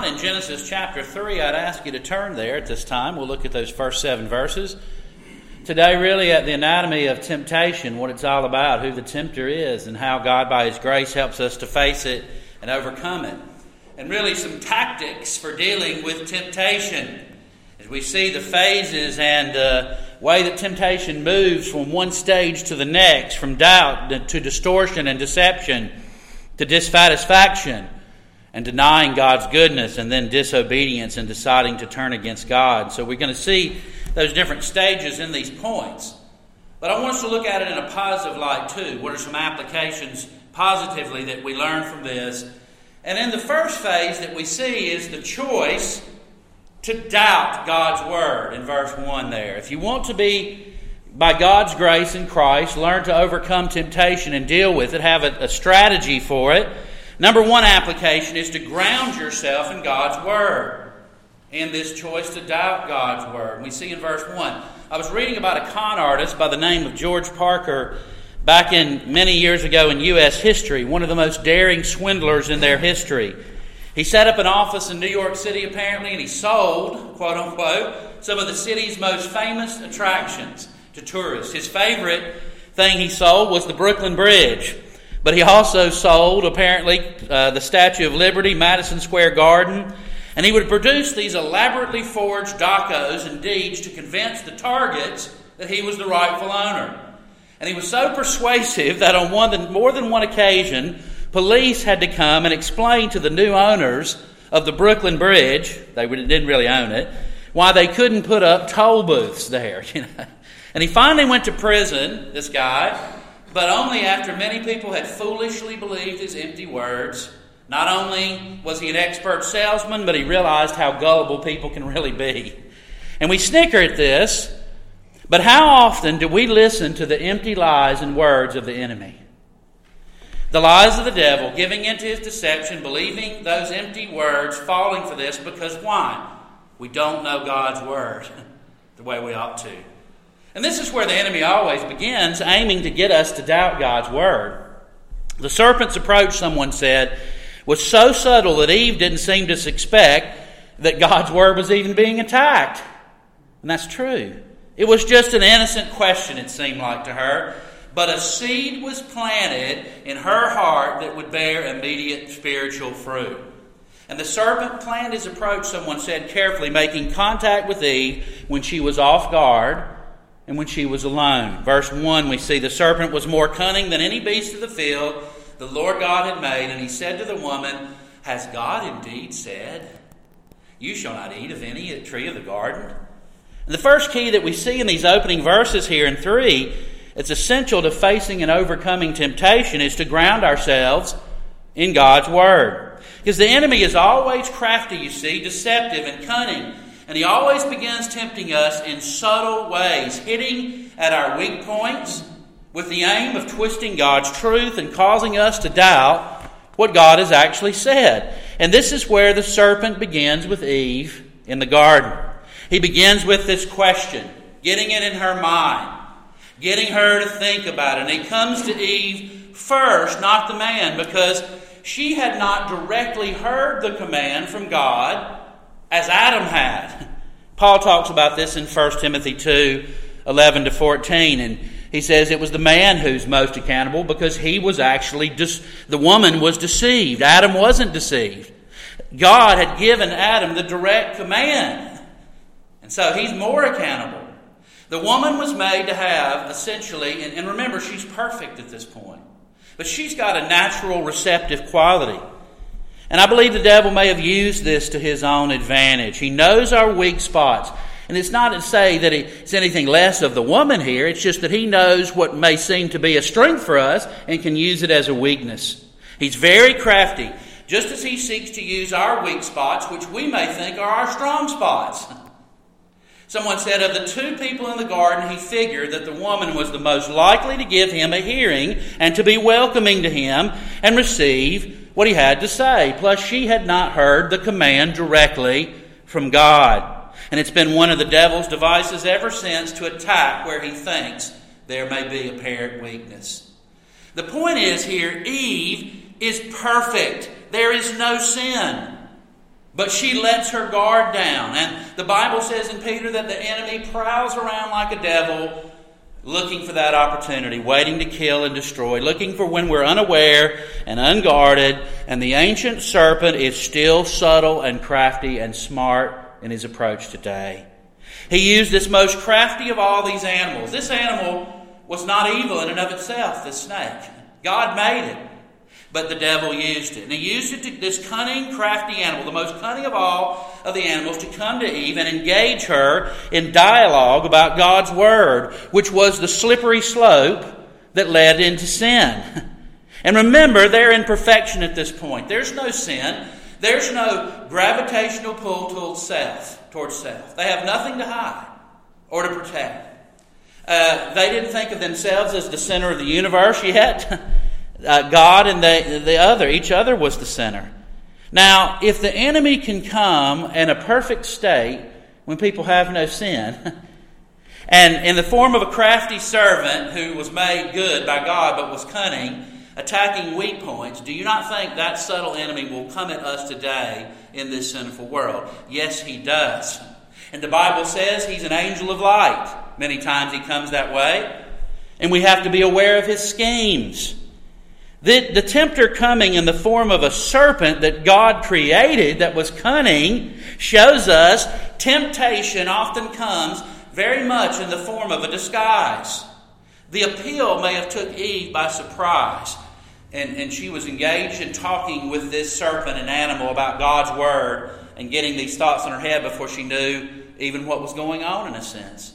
not in Genesis chapter 3, I'd ask you to turn there at this time. We'll look at those first 7 verses. Today, really at the anatomy of temptation, what it's all about, who the tempter is, and how God, by His grace, helps us to face it and overcome it. And really some tactics for dealing with temptation. As we see the phases and way that temptation moves from one stage to the next, from doubt to distortion and deception, to dissatisfaction and denying God's goodness, and then disobedience and deciding to turn against God. So we're going to see those different stages in these points. But I want us to look at it in a positive light too. What are some applications positively that we learn from this? And in the first phase that we see is the choice to doubt God's Word in verse 1 there. If you want to be, by God's grace in Christ, learn to overcome temptation and deal with it, have a strategy for it, number one application is to ground yourself in God's Word. In this choice to doubt God's Word. We see in verse 1. I was reading about a con artist by the name of George Parker back in many years ago in U.S. history, one of the most daring swindlers in their history. He set up an office in New York City apparently, and he sold, quote unquote, some of the city's most famous attractions to tourists. His favorite thing he sold was the Brooklyn Bridge. But he also sold, apparently, the Statue of Liberty, Madison Square Garden. And he would produce these elaborately forged docos and deeds to convince the targets that he was the rightful owner. And he was so persuasive that on more than one occasion, police had to come and explain to the new owners of the Brooklyn Bridge, they didn't really own it, why they couldn't put up toll booths there. And he finally went to prison, this guy, but only after many people had foolishly believed his empty words. Not only was he an expert salesman, but he realized how gullible people can really be. And we snicker at this, but how often do we listen to the empty lies and words of the enemy? The lies of the devil, giving into his deception, believing those empty words, falling for this, because why? We don't know God's Word the way we ought to. And this is where the enemy always begins, aiming to get us to doubt God's Word. The serpent's approach, someone said, was so subtle that Eve didn't seem to suspect that God's Word was even being attacked. And that's true. It was just an innocent question, it seemed like to her. But a seed was planted in her heart that would bear immediate spiritual fruit. And the serpent planned his approach, someone said, carefully, making contact with Eve when she was off guard and when she was alone. Verse 1, we see the serpent was more cunning than any beast of the field the Lord God had made, and he said to the woman, has God indeed said, you shall not eat of any tree of the garden? And the first key that we see in these opening verses here in 3, it's essential to facing and overcoming temptation, is to ground ourselves in God's Word. Because the enemy is always crafty, you see, deceptive and cunning. And he always begins tempting us in subtle ways, hitting at our weak points, with the aim of twisting God's truth and causing us to doubt what God has actually said. And this is where the serpent begins with Eve in the garden. He begins with this question, getting it in her mind, getting her to think about it. And he comes to Eve first, not the man, because she had not directly heard the command from God as Adam had. Paul talks about this in 1 Timothy 2, 11 to 14, and he says it was the man who's most accountable because he was actually, the woman was deceived. Adam wasn't deceived. God had given Adam the direct command. And so he's more accountable. The woman was made to have essentially, and remember, she's perfect at this point, but she's got a natural receptive quality. And I believe the devil may have used this to his own advantage. He knows our weak spots. And it's not to say that it's anything less of the woman here. It's just that he knows what may seem to be a strength for us and can use it as a weakness. He's very crafty, just as he seeks to use our weak spots, which we may think are our strong spots. Someone said of the two people in the garden, he figured that the woman was the most likely to give him a hearing and to be welcoming to him and receive what he had to say. Plus, she had not heard the command directly from God. And it's been one of the devil's devices ever since to attack where he thinks there may be apparent weakness. The point is here, Eve is perfect. There is no sin. But she lets her guard down. And the Bible says in Peter that the enemy prowls around like a devil, looking for that opportunity, waiting to kill and destroy, looking for when we're unaware and unguarded. And the ancient serpent is still subtle and crafty and smart in his approach today. He used this most crafty of all these animals. This animal was not evil in and of itself, this snake. God made it. But the devil used it. And he used it to this cunning, crafty animal, the most cunning of all of the animals, to come to Eve and engage her in dialogue about God's Word, which was the slippery slope that led into sin. And remember, they're in perfection at this point. There's no sin. There's no gravitational pull towards self. They have nothing to hide or to protect. They didn't think of themselves as the center of the universe yet. God and each other was the center. Now, if the enemy can come in a perfect state when people have no sin, and in the form of a crafty servant who was made good by God but was cunning, attacking weak points, do you not think that subtle enemy will come at us today in this sinful world? Yes, he does. And the Bible says he's an angel of light. Many times he comes that way. And we have to be aware of his schemes. The tempter coming in the form of a serpent that God created that was cunning shows us temptation often comes very much in the form of a disguise. The appeal may have took Eve by surprise, and she was engaged in talking with this serpent and animal about God's Word and getting these thoughts in her head before she knew even what was going on in a sense.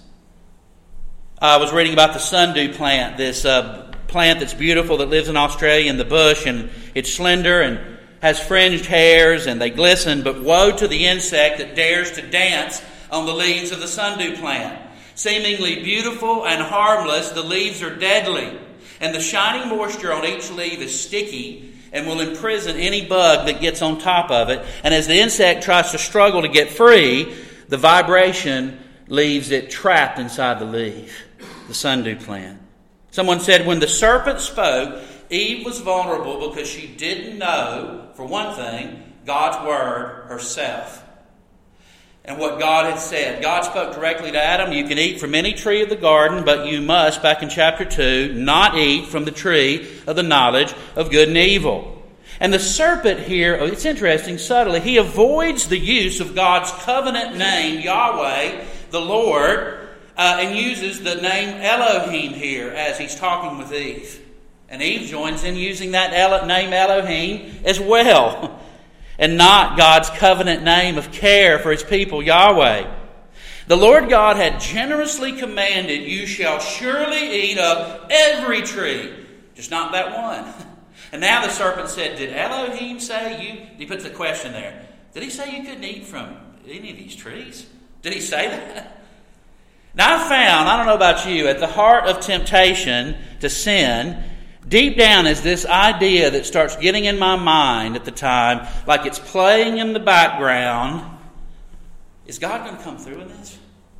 I was reading about the sundew plant, this plant that's beautiful that lives in Australia in the bush, and it's slender and has fringed hairs and they glisten, but woe to the insect that dares to dance on the leaves of the sundew plant. Seemingly beautiful and harmless, the leaves are deadly, and the shining moisture on each leaf is sticky and will imprison any bug that gets on top of it. And as the insect tries to struggle to get free, the vibration leaves it trapped inside the leaf, the sundew plant. Someone said when the serpent spoke, Eve was vulnerable because she didn't know, for one thing, God's Word herself. And what God had said. God spoke directly to Adam, you can eat from any tree of the garden, but you must, back in chapter 2, not eat from the tree of the knowledge of good and evil. And the serpent here, it's interesting, subtly, he avoids the use of God's covenant name, Yahweh, the Lord, and uses the name Elohim here as he's talking with Eve. And Eve joins in using that name Elohim as well, and not God's covenant name of care for his people, Yahweh. The Lord God had generously commanded, you shall surely eat of every tree, just not that one. And now the serpent said, did Elohim say you... He puts the question there. Did he say you couldn't eat from any of these trees? Did he say that? Now I found, I don't know about you, at the heart of temptation to sin, deep down is this idea that starts getting in my mind at the time, like it's playing in the background. Is God going to come through in this?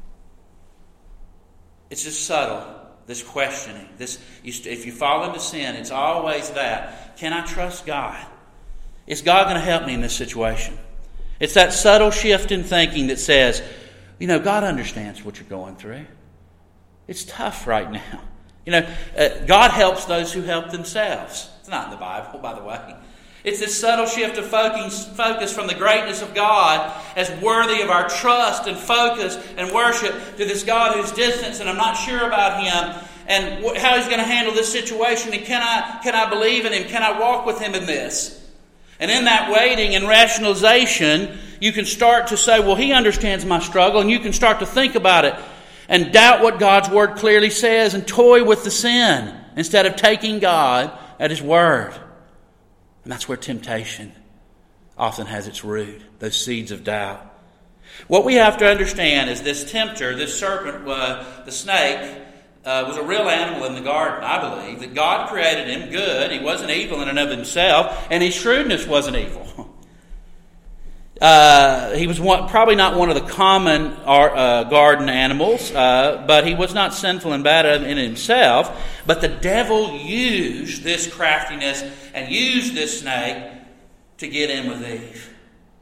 It's just subtle, this questioning. If you fall into sin, it's always that. Can I trust God? Is God going to help me in this situation? It's that subtle shift in thinking that says, God understands what you're going through. It's tough right now. God helps those who help themselves. It's not in the Bible, by the way. It's this subtle shift of focus from the greatness of God as worthy of our trust and focus and worship to this God who's distant and I'm not sure about Him and how He's going to handle this situation and can I believe in Him? Can I walk with Him in this? And in that waiting and rationalization, you can start to say, well, He understands my struggle, and you can start to think about it and doubt what God's Word clearly says and toy with the sin instead of taking God at His Word. And that's where temptation often has its root, those seeds of doubt. What we have to understand is this tempter, this serpent, the snake, was a real animal in the garden, I believe, that God created him good. He wasn't evil in and of himself, and his shrewdness wasn't evil. He was probably not one of the common garden animals, but he was not sinful and bad in himself. But the devil used this craftiness and used this snake to get in with Eve.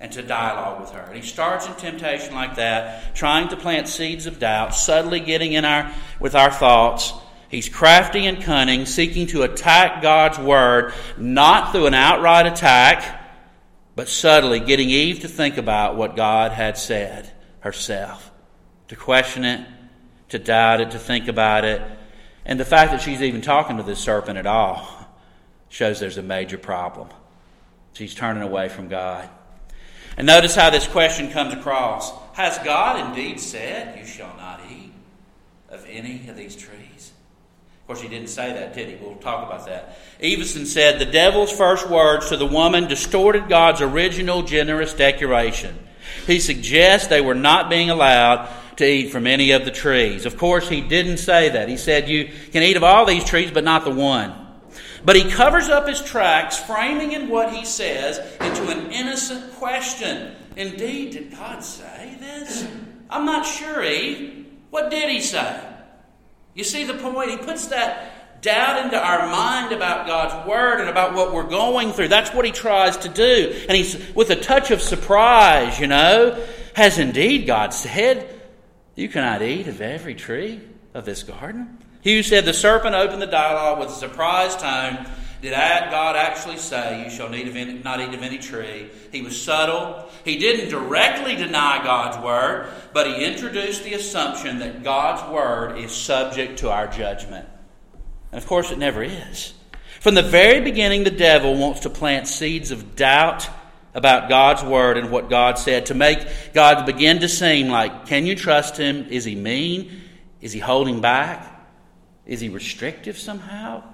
and to dialogue with her. And he starts in temptation like that, trying to plant seeds of doubt, subtly getting in with our thoughts. He's crafty and cunning, seeking to attack God's word, not through an outright attack, but subtly getting Eve to think about what God had said herself, to question it, to doubt it, to think about it. And the fact that she's even talking to this serpent at all shows there's a major problem. She's turning away from God. And notice how this question comes across. Has God indeed said, "You shall not eat of any of these trees"? Of course, he didn't say that, did he? We'll talk about that. Eveson said, the devil's first words to the woman distorted God's original generous declaration. He suggests they were not being allowed to eat from any of the trees. Of course, he didn't say that. He said, you can eat of all these trees, but not the one. But he covers up his tracks, framing in what he says into an innocent question. Indeed, did God say this? I'm not sure, Eve. What did he say? You see the point? He puts that doubt into our mind about God's word and about what we're going through. That's what he tries to do. And he's with a touch of surprise, has indeed God said, you cannot eat of every tree of this garden? He who said the serpent opened the dialogue with a surprised tone. Did God actually say, you shall not eat of any tree? He was subtle. He didn't directly deny God's word, but he introduced the assumption that God's word is subject to our judgment. And of course it never is. From the very beginning, the devil wants to plant seeds of doubt about God's word and what God said, to make God begin to seem like, can you trust him? Is he mean? Is he holding back? Is he restrictive somehow?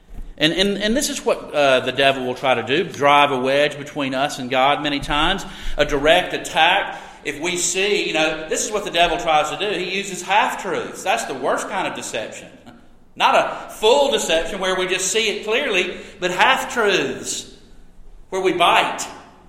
And this is what the devil will try to do, drive a wedge between us and God many times, a direct attack. If we see, this is what the devil tries to do. He uses half-truths. That's the worst kind of deception. Not a full deception where we just see it clearly, but half-truths where we bite.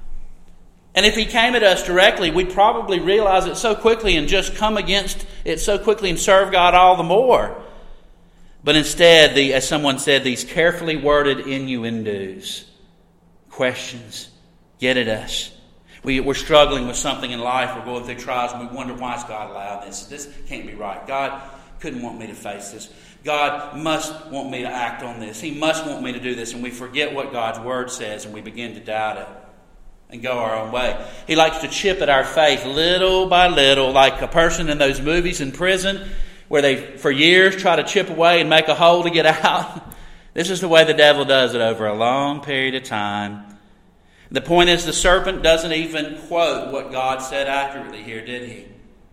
And if he came at us directly, we'd probably realize it so quickly and just come against it so quickly and serve God all the more. But instead, as someone said, these carefully worded innuendos, questions, get at us. We're struggling with something in life. We're going through trials and we wonder, why has God allowed this? This can't be right. God couldn't want me to face this. God must want me to act on this. He must want me to do this. And we forget what God's word says and we begin to doubt it and go our own way. He likes to chip at our faith little by little, like a person in those movies in prison where they, for years, try to chip away and make a hole to get out. This is the way the devil does it over a long period of time. The point is, the serpent doesn't even quote what God said accurately here, did he?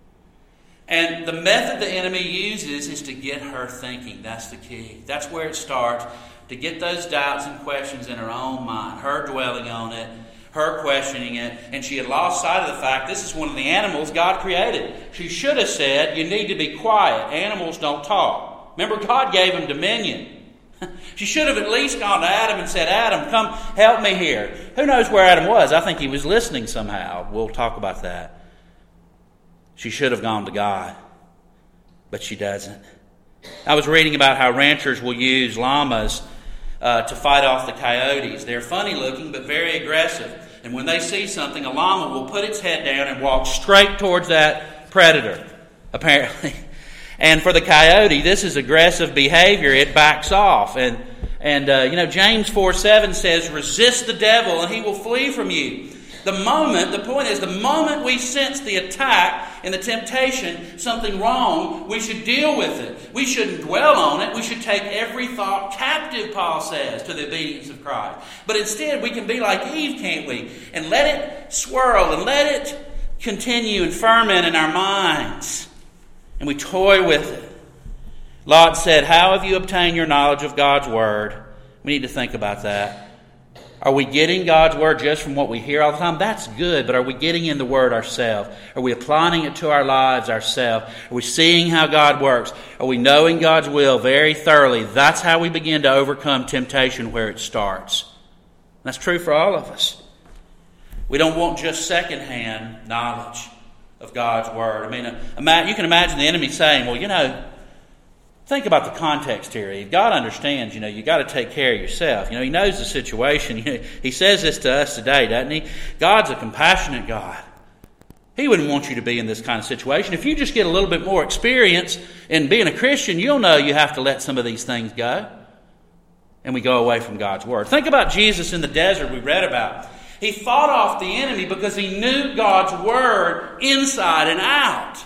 And the method the enemy uses is to get her thinking. That's the key. That's where it starts, to get those doubts and questions in her own mind, her dwelling on it, her questioning it, and she had lost sight of the fact this is one of the animals God created. She should have said, you need to be quiet. Animals don't talk. Remember, God gave them dominion. She should have at least gone to Adam and said, Adam, come help me here. Who knows where Adam was? I think he was listening somehow. We'll talk about that. She should have gone to God, but she doesn't. I was reading about how ranchers will use llamas to fight off the coyotes. They're funny looking, but very aggressive. And when they see something, a llama will put its head down and walk straight towards that predator, apparently. And for the coyote, this is aggressive behavior. It backs off. And James 4:7 says, resist the devil and he will flee from you. The point is, the moment we sense the attack and the temptation, something wrong, we should deal with it. We shouldn't dwell on it. We should take every thought captive, Paul says, to the obedience of Christ. But instead, we can be like Eve, can't we? And let it swirl and let it continue and ferment in our minds. And we toy with it. Lot said, how have you obtained your knowledge of God's word? We need to think about that. Are we getting God's word just from what we hear all the time? That's good, but are we getting in the word ourselves? Are we applying it to our lives ourselves? Are we seeing how God works? Are we knowing God's will very thoroughly? That's how we begin to overcome temptation where it starts. That's true for all of us. We don't want just secondhand knowledge of God's word. I mean, you can imagine the enemy saying, well, Think about the context here, Eve. God understands, you got to take care of yourself. He knows the situation. He says this to us today, doesn't he? God's a compassionate God. He wouldn't want you to be in this kind of situation. If you just get a little bit more experience in being a Christian, you'll know you have to let some of these things go. And we go away from God's Word. Think about Jesus in the desert we read about. He fought off the enemy because he knew God's Word inside and out.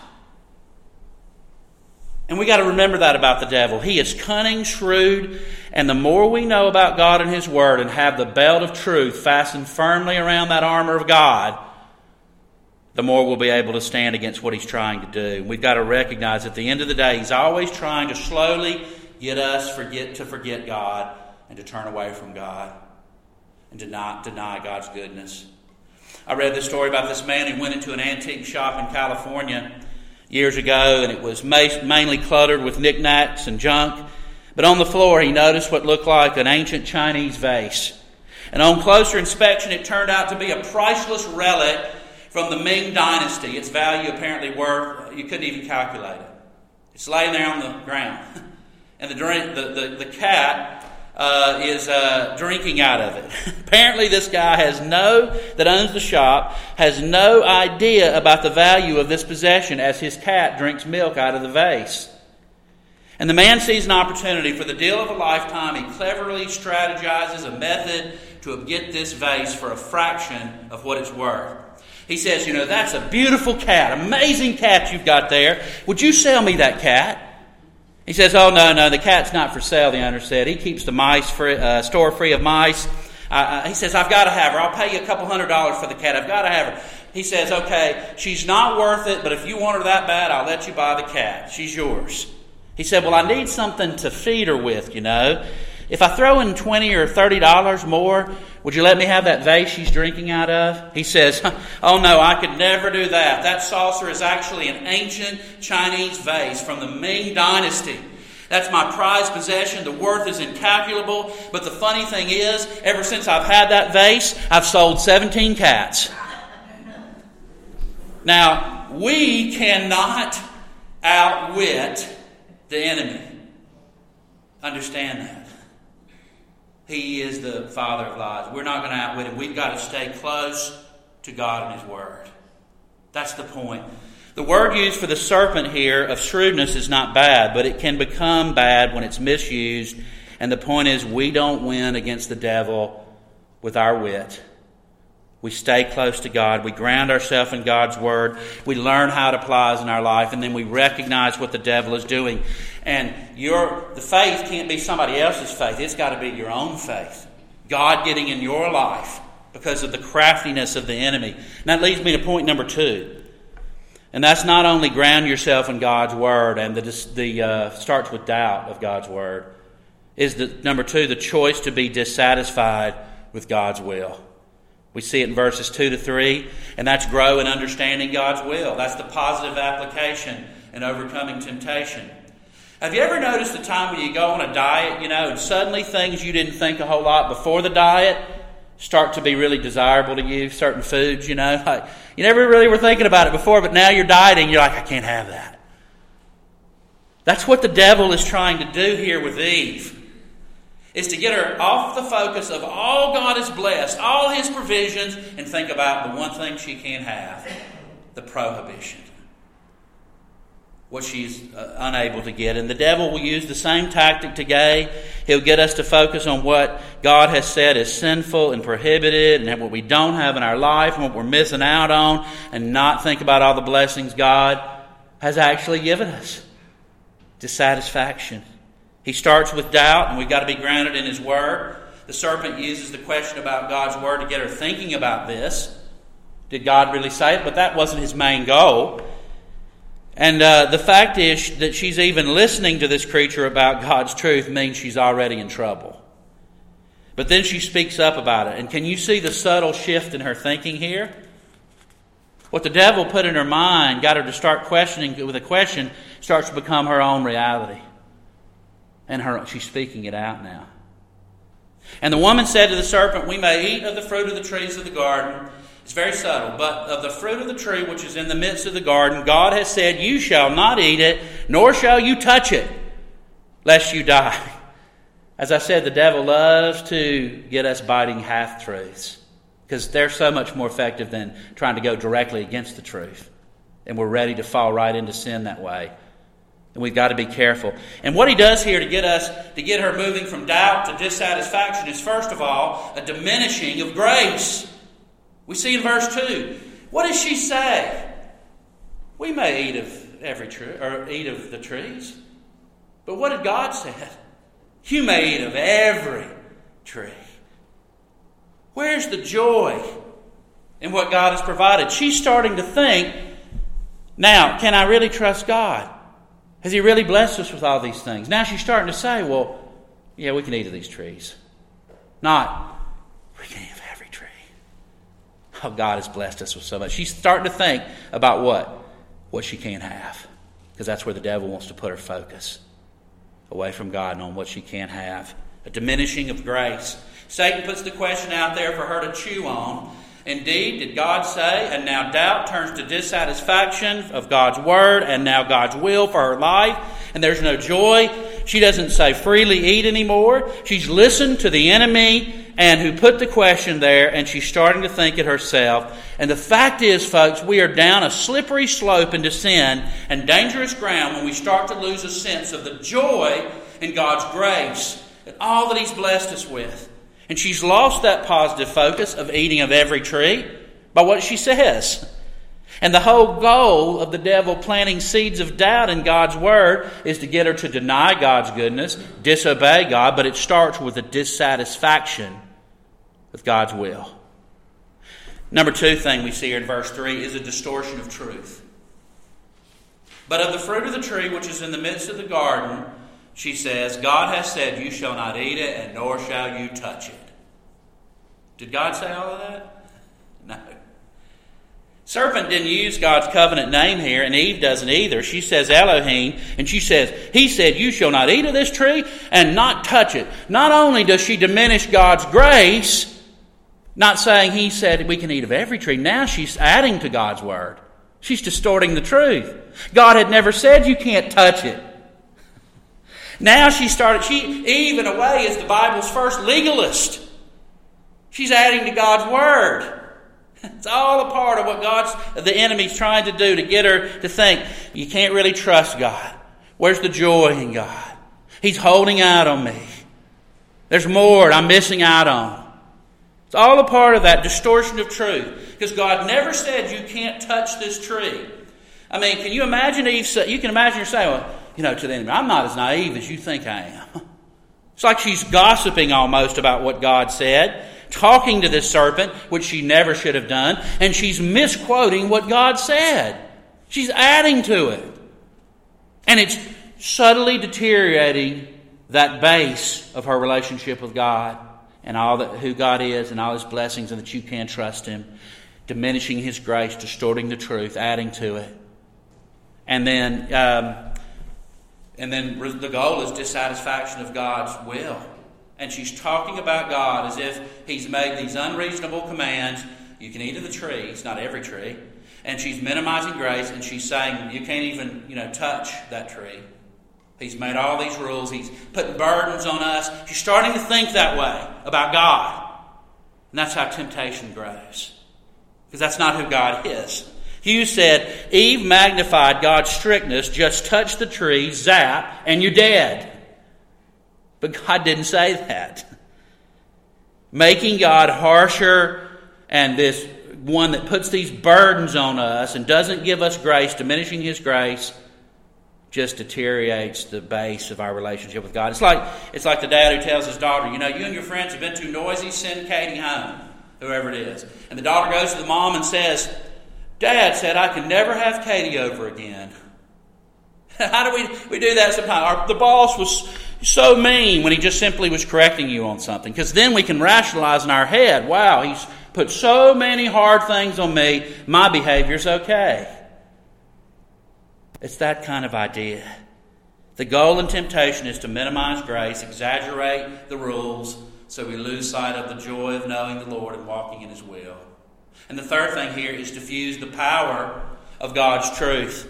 And we got to remember that about the devil. He is cunning, shrewd, and the more we know about God and His Word and have the belt of truth fastened firmly around that armor of God, the more we'll be able to stand against what he's trying to do. We've got to recognize at the end of the day, he's always trying to slowly get us to forget God and to turn away from God and to not deny God's goodness. I read this story about this man who went into an antique shop in California years ago, and it was mainly cluttered with knickknacks and junk. But on the floor, he noticed what looked like an ancient Chinese vase. And on closer inspection, it turned out to be a priceless relic from the Ming Dynasty. Its value apparently you couldn't even calculate it. It's laying there on the ground. And the cat is drinking out of it. Apparently this guy that owns the shop has no idea about the value of this possession as his cat drinks milk out of the vase. And the man sees an opportunity for the deal of a lifetime. He cleverly strategizes a method to get this vase for a fraction of what it's worth. He says, that's a beautiful cat, amazing cat you've got there. Would you sell me that cat? He says, oh, no, the cat's not for sale, the owner said. He keeps the store free of mice. He says, I've got to have her. I'll pay you $200 for the cat. I've got to have her. He says, okay, she's not worth it, but if you want her that bad, I'll let you buy the cat. She's yours. He said, well, I need something to feed her with, If I throw in $20 or $30 more, would you let me have that vase she's drinking out of? He says, oh no, I could never do that. That saucer is actually an ancient Chinese vase from the Ming Dynasty. That's my prized possession. The worth is incalculable. But the funny thing is, ever since I've had that vase, I've sold 17 cats. Now, we cannot outwit the enemy. Understand that. He is the father of lies. We're not going to outwit him. We've got to stay close to God and His Word. That's the point. The word used for the serpent here of shrewdness is not bad, but it can become bad when it's misused. And the point is, we don't win against the devil with our wit. We stay close to God. We ground ourselves in God's Word. We learn how it applies in our life, and then we recognize what the devil is doing. And the faith can't be somebody else's faith. It's got to be your own faith. God getting in your life because of the craftiness of the enemy. And that leads me to point number 2. And that's not only ground yourself in God's Word, and starts with doubt of God's Word, is number 2, the choice to be dissatisfied with God's will. We see it in verses 2 to 3, and that's grow in understanding God's will. That's the positive application in overcoming temptation. Have you ever noticed the time when you go on a diet, and suddenly things you didn't think a whole lot before the diet start to be really desirable to you, certain foods, like you never really were thinking about it before, but now you're dieting, you're like, I can't have that. That's what the devil is trying to do here with Eve. Is to get her off the focus of all God has blessed, all His provisions, and think about the one thing she can't have, the prohibition. What she's unable to get. And the devil will use the same tactic today. He'll get us to focus on what God has said is sinful and prohibited, and what we don't have in our life, and what we're missing out on, and not think about all the blessings God has actually given us. Dissatisfaction. He starts with doubt, and we've got to be grounded in His Word. The serpent uses the question about God's Word to get her thinking about this. Did God really say it? But that wasn't his main goal. And the fact is that she's even listening to this creature about God's truth means she's already in trouble. But then she speaks up about it. And can you see the subtle shift in her thinking here? What the devil put in her mind, got her to start questioning with a question, starts to become her own reality. And she's speaking it out now. And the woman said to the serpent, we may eat of the fruit of the trees of the garden. It's very subtle. But of the fruit of the tree which is in the midst of the garden, God has said, you shall not eat it, nor shall you touch it. lest you die. As I said, the devil loves to get us biting half-truths because they're so much more effective than trying to go directly against the truth. And we're ready to fall right into sin that way. And we've got to be careful. And what he does here to get her moving from doubt to dissatisfaction is, first of all, a diminishing of grace. We see in verse 2. What does she say? We may eat of every tree, or eat of the trees. But what did God say? You may eat of every tree. Where's the joy in what God has provided? She's starting to think, now, can I really trust God? Has He really blessed us with all these things? Now she's starting to say, well, yeah, we can eat of these trees. Not, we can eat of every tree. Oh, God has blessed us with so much. She's starting to think about what she can't have. Because that's where the devil wants to put her focus. Away from God and on what she can't have. A diminishing of grace. Satan puts the question out there for her to chew on. Indeed, did God say, and now doubt turns to dissatisfaction of God's word and now God's will for her life, and there's no joy. She doesn't say freely eat anymore. She's listened to the enemy and who put the question there, and she's starting to think it herself. And the fact is, folks, we are down a slippery slope into sin and dangerous ground when we start to lose a sense of the joy in God's grace and all that He's blessed us with. And she's lost that positive focus of eating of every tree by what she says. And the whole goal of the devil planting seeds of doubt in God's word is to get her to deny God's goodness, disobey God, but it starts with a dissatisfaction with God's will. Number 2 thing we see here in verse 3 is a distortion of truth. But of the fruit of the tree which is in the midst of the garden, she says, God has said, you shall not eat it, and nor shall you touch it. Did God say all of that? No. Serpent didn't use God's covenant name here, and Eve doesn't either. She says Elohim, and she says, He said, you shall not eat of this tree and not touch it. Not only does she diminish God's grace, not saying He said we can eat of every tree. Now she's adding to God's word. She's distorting the truth. God had never said you can't touch it. Now Eve in a way is the Bible's first legalist. She's adding to God's word. It's all a part of what the enemy's trying to do to get her to think, you can't really trust God. Where's the joy in God? He's holding out on me. There's more I'm missing out on. It's all a part of that distortion of truth. Because God never said you can't touch this tree. I mean, can you imagine Eve? You can imagine her saying, well, to the enemy, I'm not as naive as you think I am. It's like she's gossiping almost about what God said, talking to this serpent, which she never should have done, and she's misquoting what God said. She's adding to it. And it's subtly deteriorating that base of her relationship with God and all that who God is and all His blessings and that you can trust Him, diminishing His grace, distorting the truth, adding to it. And then the goal is dissatisfaction of God's will. And she's talking about God as if He's made these unreasonable commands. You can eat of the trees, not every tree. And she's minimizing grace, and she's saying you can't even, touch that tree. He's made all these rules. He's putting burdens on us. She's starting to think that way about God. And that's how temptation grows. Because that's not who God is. Hughes said, Eve magnified God's strictness, just touch the tree, zap, and you're dead. But God didn't say that. Making God harsher and this one that puts these burdens on us and doesn't give us grace, diminishing His grace, just deteriorates the base of our relationship with God. It's like the dad who tells his daughter, you and your friends have been too noisy, send Katie home, whoever it is. And the daughter goes to the mom and says, Dad said I can never have Katie over again. How do we do that sometimes? The boss was so mean when he just simply was correcting you on something. Because then we can rationalize in our head, wow, he's put so many hard things on me, my behavior's okay. It's that kind of idea. The goal in temptation is to minimize grace, exaggerate the rules, so we lose sight of the joy of knowing the Lord and walking in His will. And the third thing here is to fuse the power of God's truth.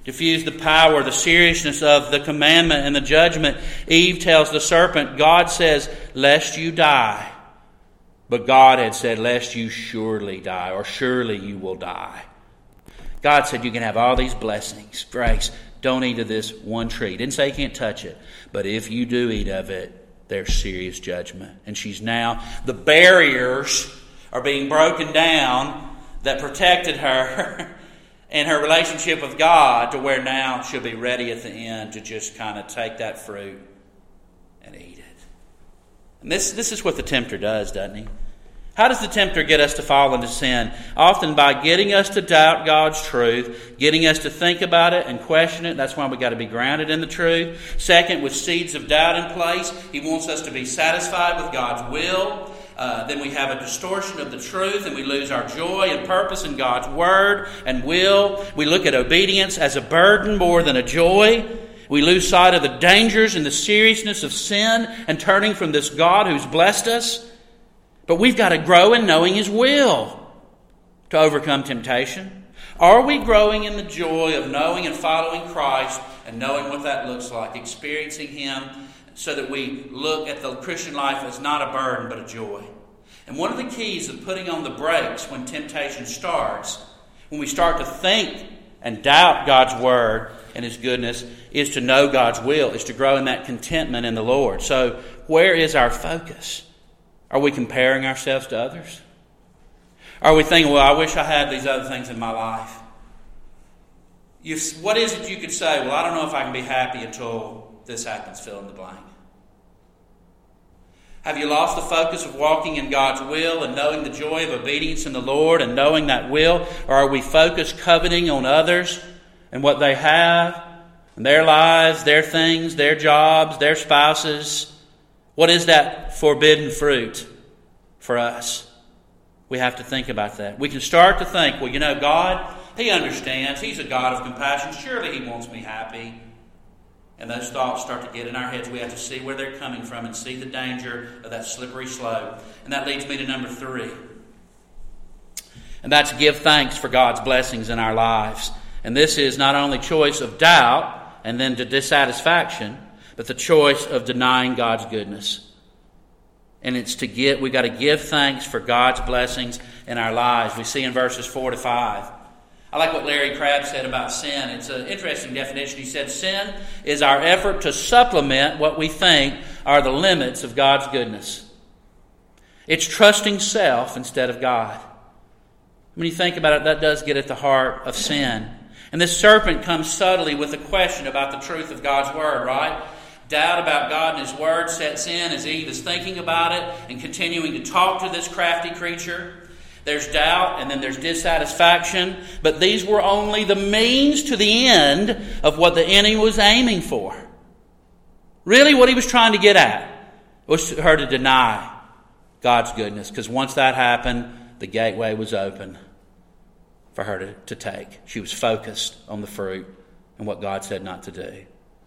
Diffuse the power, the seriousness of the commandment and the judgment. Eve tells the serpent, God says, lest you die. But God had said, lest you surely die, or surely you will die. God said, you can have all these blessings, grace. Don't eat of this one tree. He didn't say you can't touch it. But if you do eat of it, there's serious judgment. And she's now, the barriers are being broken down that protected her and her relationship with God, to where now she'll be ready at the end to just kind of take that fruit and eat it. And this is what the tempter does, doesn't he? How does the tempter get us to fall into sin? Often by getting us to doubt God's truth, getting us to think about it and question it. That's why we've got to be grounded in the truth. Second, with seeds of doubt in place, he wants us to be satisfied with God's will. Then we have a distortion of the truth, and we lose our joy and purpose in God's word and will. We look at obedience as a burden more than a joy. We lose sight of the dangers and the seriousness of sin and turning from this God who's blessed us. But we've got to grow in knowing His will to overcome temptation. Are we growing in the joy of knowing and following Christ and knowing what that looks like, experiencing Him, so that we look at the Christian life as not a burden but a joy? And one of the keys of putting on the brakes when temptation starts, when we start to think and doubt God's word and His goodness, is to know God's will, is to grow in that contentment in the Lord. So where is our focus? Are we comparing ourselves to others? Are we thinking, well, I wish I had these other things in my life? What is it you could say? Well, I don't know if I can be happy until this happens, fill in the blank. Have you lost the focus of walking in God's will and knowing the joy of obedience in the Lord and knowing that will? Or are we focused coveting on others and what they have and their lives, their things, their jobs, their spouses? What is that forbidden fruit for us? We have to think about that. We can start to think, well, God, He understands. He's a God of compassion. Surely He wants me happy. And those thoughts start to get in our heads. We have to see where they're coming from and see the danger of that slippery slope. And that leads me to number 3. And that's give thanks for God's blessings in our lives. And this is not only choice of doubt and then to dissatisfaction, but the choice of denying God's goodness. And it's we've got to give thanks for God's blessings in our lives. We see in verses 4 to 5. I like what Larry Crabb said about sin. It's an interesting definition. He said, sin is our effort to supplement what we think are the limits of God's goodness. It's trusting self instead of God. When you think about it, that does get at the heart of sin. And this serpent comes subtly with a question about the truth of God's word, right? Doubt about God and His word sets in as Eve is thinking about it and continuing to talk to this crafty creature. There's doubt and then there's dissatisfaction. But these were only the means to the end of what the enemy was aiming for. Really what he was trying to get at was her to deny God's goodness. Because once that happened, the gateway was open for her to take. She was focused on the fruit and what God said not to do.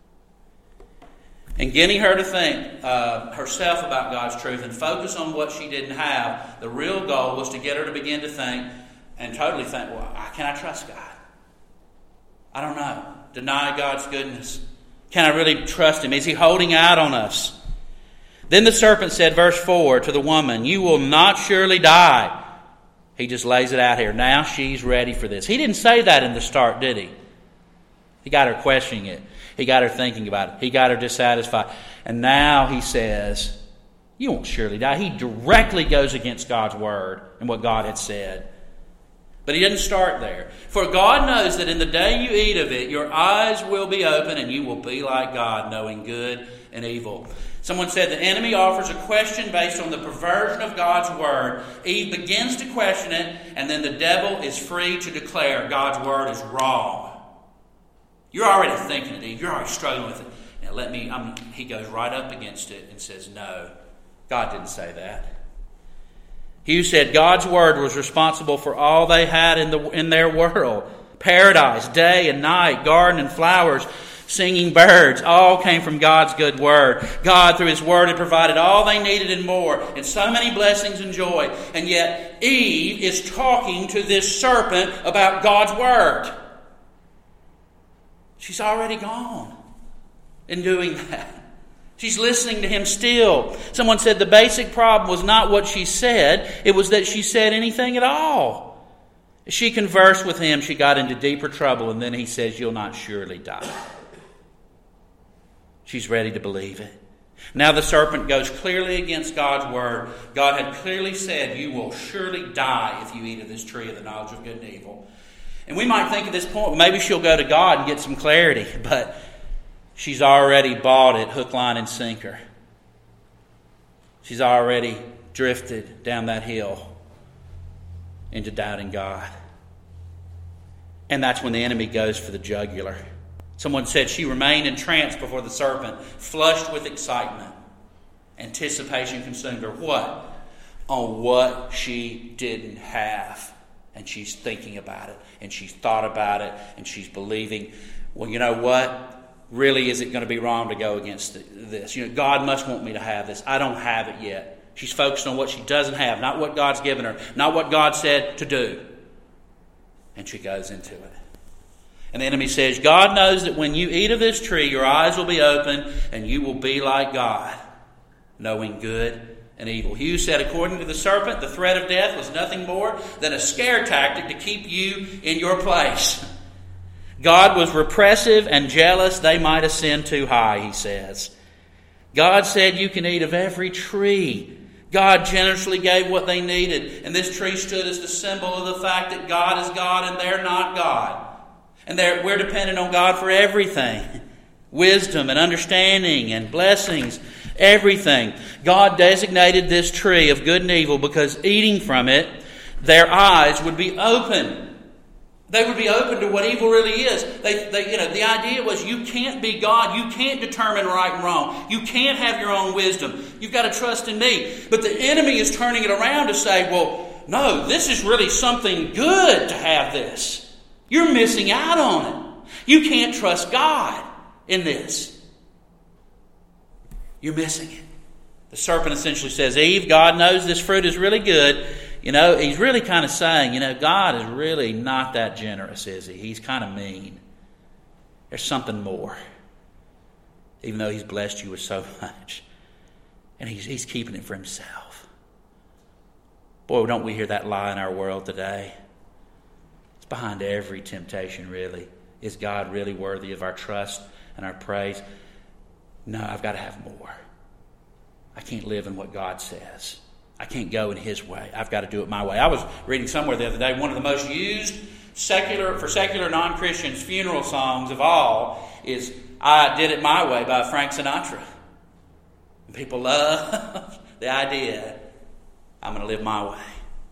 And getting her to think herself about God's truth and focus on what she didn't have, the real goal was to get her to begin to think and totally think, well, can I trust God? I don't know. Deny God's goodness. Can I really trust Him? Is He holding out on us? Then the serpent said, verse 4, to the woman, you will not surely die. He just lays it out here. Now she's ready for this. He didn't say that in the start, did he? He got her questioning it. He got her thinking about it. He got her dissatisfied. And now he says, you won't surely die. He directly goes against God's word and what God had said. But he didn't start there. For God knows that in the day you eat of it, your eyes will be open and you will be like God, knowing good and evil. Someone said the enemy offers a question based on the perversion of God's word. Eve begins to question it, and then the devil is free to declare God's word is wrong. You're already thinking it, Eve. You're already struggling with it. Now he goes right up against it and says, no, God didn't say that. He who said God's word was responsible for all they had in their world. Paradise, day and night, garden and flowers, singing birds, all came from God's good word. God, through His word, had provided all they needed and more, and so many blessings and joy. And yet Eve is talking to this serpent about God's word. She's already gone in doing that. She's listening to him still. Someone said the basic problem was not what she said, it was that she said anything at all. As she conversed with him, she got into deeper trouble, and then he says, "You'll not surely die." She's ready to believe it. Now the serpent goes clearly against God's word. God had clearly said, "You will surely die if you eat of this tree of the knowledge of good and evil." And we might think at this point, maybe she'll go to God and get some clarity, but she's already bought it, hook, line, and sinker. She's already drifted down that hill into doubting God. And that's when the enemy goes for the jugular. Someone said she remained entranced before the serpent, flushed with excitement. Anticipation consumed her. What? On what she didn't have. And she's thinking about it, and she's thought about it, and she's believing, well, you know what? Really, is it going to be wrong to go against this? You know, God must want me to have this. I don't have it yet. She's focused on what she doesn't have, not what God's given her, not what God said to do. And she goes into it. And the enemy says, God knows that when you eat of this tree, your eyes will be open, and you will be like God, knowing good and evil. Hugh said, according to the serpent, the threat of death was nothing more than a scare tactic to keep you in your place. God was repressive and jealous. They might ascend too high, he says. God said you can eat of every tree. God generously gave what they needed. And this tree stood as the symbol of the fact that God is God and they're not God. And we're dependent on God for everything. Wisdom and understanding and blessings. Everything. God designated this tree of good and evil because eating from it, their eyes would be open. They would be open to what evil really is. The idea was you can't be God. You can't determine right and wrong. You can't have your own wisdom. You've got to trust in me. But the enemy is turning it around to say, well, no, this is really something good to have this. You're missing out on it. You can't trust God in this. You're missing it. The serpent essentially says, Eve, God knows this fruit is really good. You know, he's really kind of saying, God is really not that generous, is he? He's kind of mean. There's something more. Even though he's blessed you with so much. And he's keeping it for himself. Boy, don't we hear that lie in our world today? It's behind every temptation, really. Is God really worthy of our trust and our praise? No, I've got to have more. I can't live in what God says. I can't go in His way. I've got to do it my way. I was reading somewhere the other day, one of the most used secular non-Christians funeral songs of all is I Did It My Way by Frank Sinatra. And people love the idea, I'm going to live my way.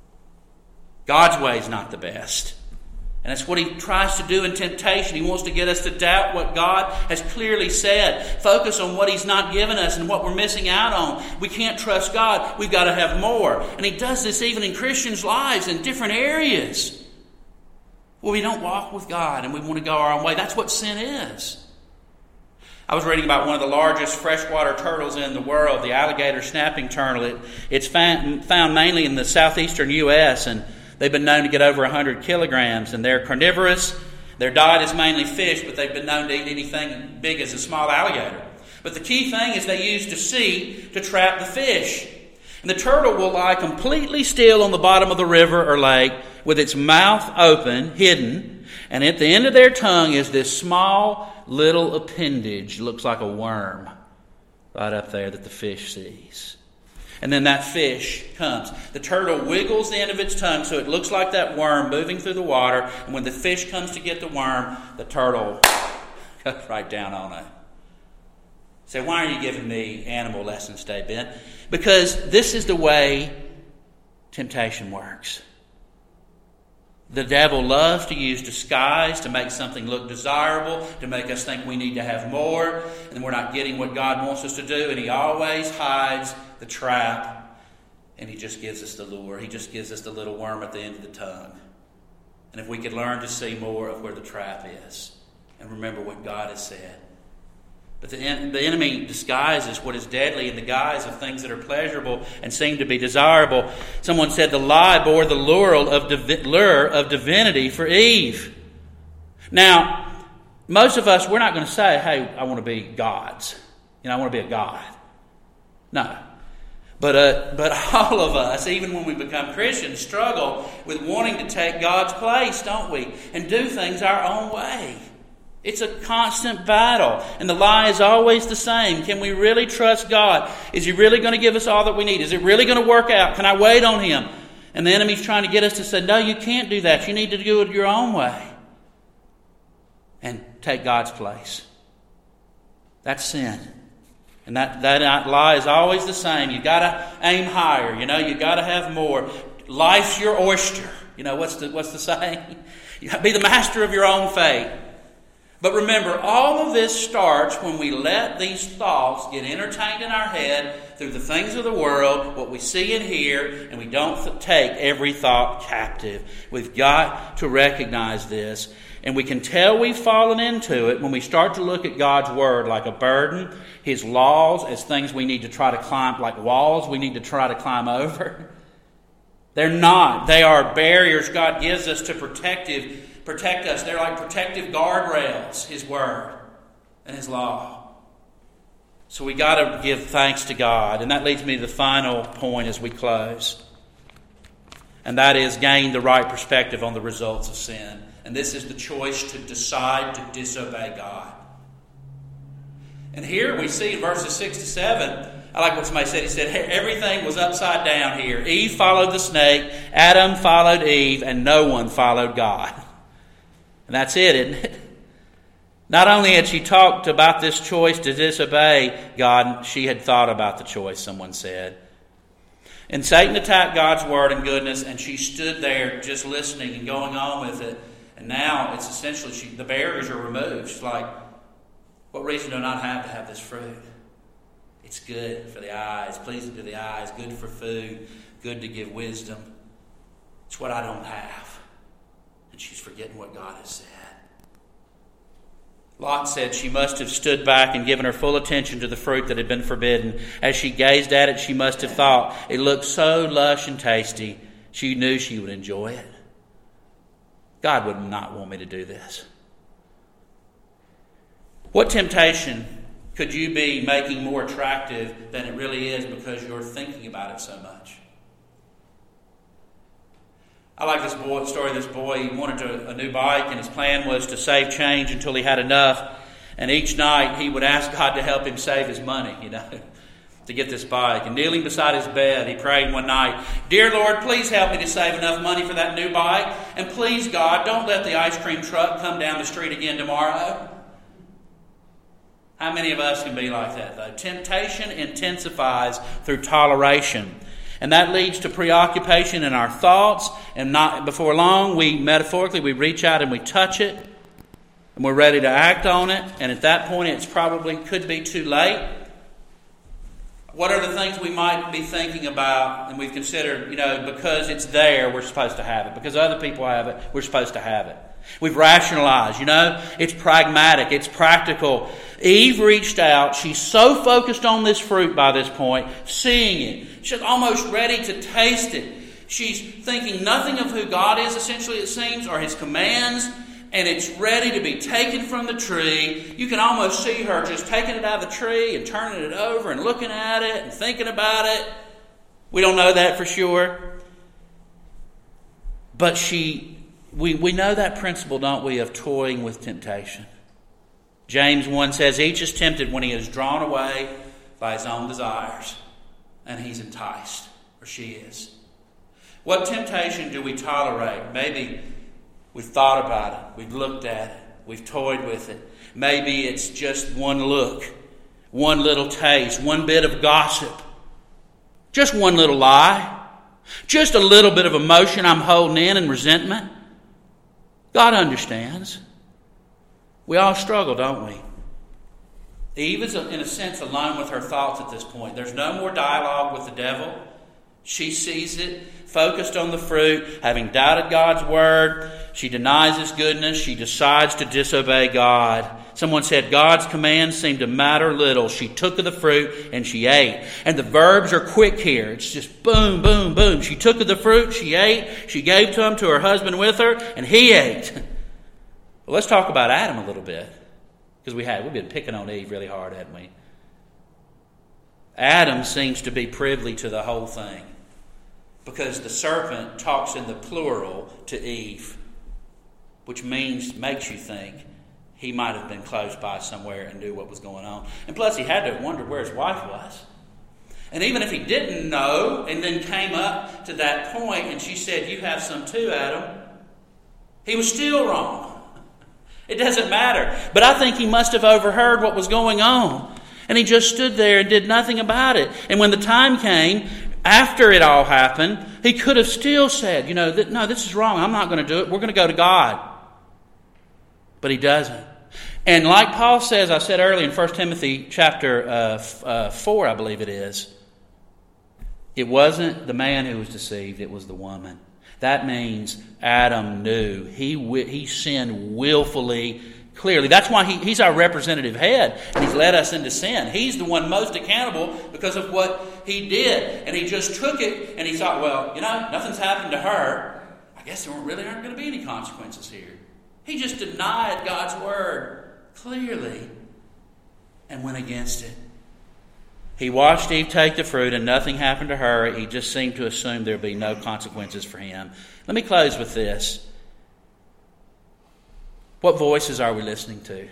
God's way is not the best. And that's what he tries to do in temptation. He wants to get us to doubt what God has clearly said. Focus on what He's not given us and what we're missing out on. We can't trust God. We've got to have more. And he does this even in Christians' lives in different areas. Well, we don't walk with God and we want to go our own way. That's what sin is. I was reading about one of the largest freshwater turtles in the world, the alligator snapping turtle. It's found mainly in the southeastern U.S., and they've been known to get over 100 kilograms, and they're carnivorous. Their diet is mainly fish, but they've been known to eat anything big as a small alligator. But the key thing is they use deceit to trap the fish. And the turtle will lie completely still on the bottom of the river or lake with its mouth open, hidden, and at the end of their tongue is this small little appendage, looks like a worm, right up there that the fish sees. And then that fish comes. The turtle wiggles the end of its tongue so it looks like that worm moving through the water. And when the fish comes to get the worm, the turtle goes right down on it. Say, why are you giving me animal lessons today, Ben? Because this is the way temptation works. The devil loves to use disguise to make something look desirable, to make us think we need to have more, and we're not getting what God wants us to do. And he always hides the trap, and he just gives us the lure. He just gives us the little worm at the end of the tongue. And if we could learn to see more of where the trap is and remember what God has said. But the enemy disguises what is deadly in the guise of things that are pleasurable and seem to be desirable. Someone said the lie bore the lure of divinity for Eve. Now, Most of us, we're not going to say, hey, I want to be gods. I want to be a god. No. But all of us, even when we become Christians, struggle with wanting to take God's place, don't we? And do things our own way. It's a constant battle. And the lie is always the same. Can we really trust God? Is He really going to give us all that we need? Is it really going to work out? Can I wait on Him? And the enemy's trying to get us to say, no, you can't do that. You need to do it your own way. And take God's place. That's sin. And that lie is always the same. You've got to aim higher. You've got to have more. Life's your oyster. What's the saying? You got to be the master of your own fate. But remember, all of this starts when we let these thoughts get entertained in our head through the things of the world, what we see and hear, and we don't take every thought captive. We've got to recognize this. And we can tell we've fallen into it when we start to look at God's Word like a burden, His laws as things we need to try to climb, like walls we need to try to climb over. They're not. They are barriers God gives us to protect us. They're like protective guardrails, His Word and His law. So we got to give thanks to God. And that leads me to the final point as we close. And that is gain the right perspective on the results of sin. And this is the choice to decide to disobey God. And here we see in verses 6 to 7, I like what somebody said. He said, everything was upside down here. Eve followed the snake, Adam followed Eve, and no one followed God. And that's it, isn't it? Not only had she talked about this choice to disobey God, she had thought about the choice, someone said. And Satan attacked God's word and goodness, and she stood there just listening and going on with it. And now it's essentially, the barriers are removed. She's like, what reason do I not have to have this fruit? It's good for the eyes, pleasing to the eyes, good for food, good to give wisdom. It's what I don't have. And she's forgetting what God has said. Lot said she must have stood back and given her full attention to the fruit that had been forbidden. As she gazed at it, she must have thought, it looked so lush and tasty. She knew she would enjoy it. God would not want me to do this. What temptation could you be making more attractive than it really is because you're thinking about it so much? I like this story of this boy. He wanted a new bike, and his plan was to save change until he had enough. And each night he would ask God to help him save his money, to get this bike. And kneeling beside his bed, he prayed one night, "Dear Lord, please help me to save enough money for that new bike. And please, God, don't let the ice cream truck come down the street again tomorrow." How many of us can be like that, though? Temptation intensifies through toleration. And that leads to preoccupation in our thoughts. And not before long, we reach out and we touch it. And we're ready to act on it. And at that point, it's probably could be too late. What are the things we might be thinking about? And we've considered, because it's there, we're supposed to have it. Because other people have it, we're supposed to have it. We've rationalized, it's pragmatic, it's practical. Eve reached out. She's so focused on this fruit by this point, seeing it. She's almost ready to taste it. She's thinking nothing of who God is, essentially, it seems, or His commands, and it's ready to be taken from the tree. You can almost see her just taking it out of the tree and turning it over and looking at it and thinking about it. We don't know that for sure. But we know that principle, don't we, of toying with temptation. James 1 says, each is tempted when he is drawn away by his own desires, and he's enticed, or she is. What temptation do we tolerate? Maybe we've thought about it, we've looked at it, we've toyed with it. Maybe it's just one look, one little taste, one bit of gossip, just one little lie, just a little bit of emotion I'm holding in and resentment. God understands. We all struggle, don't we? Eve is, in a sense, alone with her thoughts at this point. There's no more dialogue with the devil. She sees it, focused on the fruit, having doubted God's word. She denies His goodness. She decides to disobey God. Someone said God's commands seemed to matter little. She took of the fruit and she ate. And the verbs are quick here. It's just boom, boom, boom. She took of the fruit, she ate, she gave some to her husband with her, and he ate. Well, let's talk about Adam a little bit, because we've been picking on Eve really hard, haven't we? Adam seems to be privy to the whole thing, because the serpent talks in the plural to Eve, which makes you think he might have been close by somewhere and knew what was going on. And plus, he had to have wondered where his wife was. And even if he didn't know and then came up to that point and she said, "You have some too, Adam," he was still wrong. It doesn't matter. But I think he must have overheard what was going on. And he just stood there and did nothing about it. And when the time came, after it all happened, he could have still said, no, this is wrong. I'm not going to do it. We're going to go to God. But he doesn't. And like Paul says, I said earlier in 1 Timothy chapter 4, I believe it is, it wasn't the man who was deceived, it was the woman. That means Adam knew. He sinned willfully, clearly. That's why he's our representative head, and he's led us into sin. He's the one most accountable because of what he did. And he just took it, and he thought, well, nothing's happened to her. I guess there really aren't going to be any consequences here. He just denied God's word clearly and went against it. He watched Eve take the fruit and nothing happened to her. He just seemed to assume there would be no consequences for him. Let me close with this. What voices are we listening to?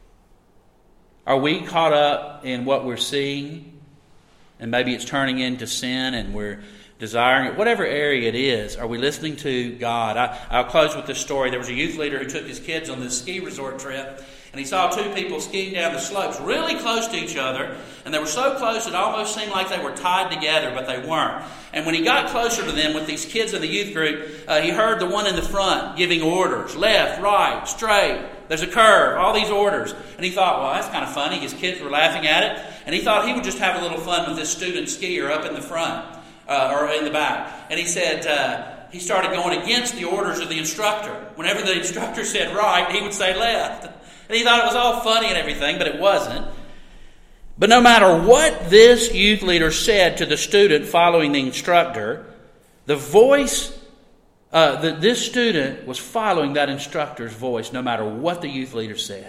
Are we caught up in what we're seeing? And maybe it's turning into sin and we're desiring it. Whatever area it is, are we listening to God? I'll close with this story. There was a youth leader who took his kids on this ski resort trip. And he saw two people skiing down the slopes really close to each other. And they were so close it almost seemed like they were tied together, but they weren't. And when he got closer to them with these kids in the youth group, he heard the one in the front giving orders. Left, right, straight. There's a curve. All these orders. And he thought, well, that's kind of funny. His kids were laughing at it. And he thought he would just have a little fun with this student skier up in the front or in the back. And he said he started going against the orders of the instructor. Whenever the instructor said right, he would say left. And he thought it was all funny and everything, but it wasn't. But no matter what this youth leader said to the student following the instructor, the voice, this student was following that instructor's voice no matter what the youth leader said.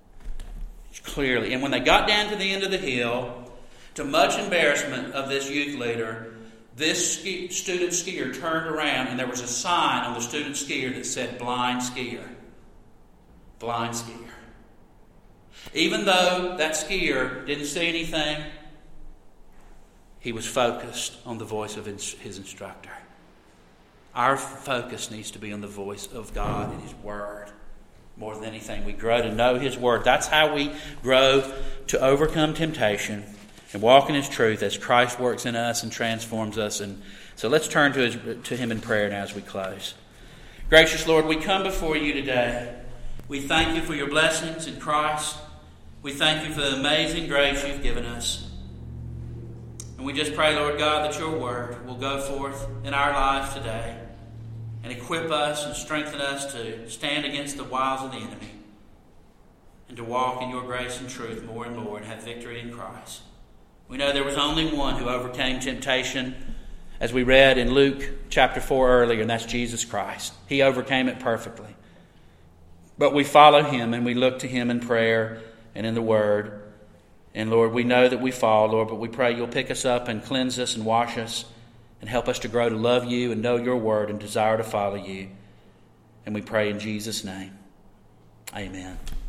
Clearly. And when they got down to the end of the hill, to much embarrassment of this youth leader, this student skier turned around and there was a sign on the student skier that said blind skier. Blind skier. Even though that skier didn't see anything, he was focused on the voice of his instructor. Our focus needs to be on the voice of God and His Word. More than anything, we grow to know His Word. That's how we grow to overcome temptation and walk in His truth as Christ works in us and transforms us. And so let's turn to Him in prayer now as we close. Gracious Lord, we come before You today. We thank You for Your blessings in Christ. We thank You for the amazing grace You've given us. And we just pray, Lord God, that Your Word will go forth in our lives today and equip us and strengthen us to stand against the wiles of the enemy and to walk in Your grace and truth more and more and have victory in Christ. We know there was only one who overcame temptation, as we read in Luke chapter 4 earlier, and that's Jesus Christ. He overcame it perfectly. But we follow Him and we look to Him in prayer and in the Word. And Lord, we know that we fall, Lord, but we pray You'll pick us up and cleanse us and wash us and help us to grow to love You and know Your Word and desire to follow You. And we pray in Jesus' name. Amen.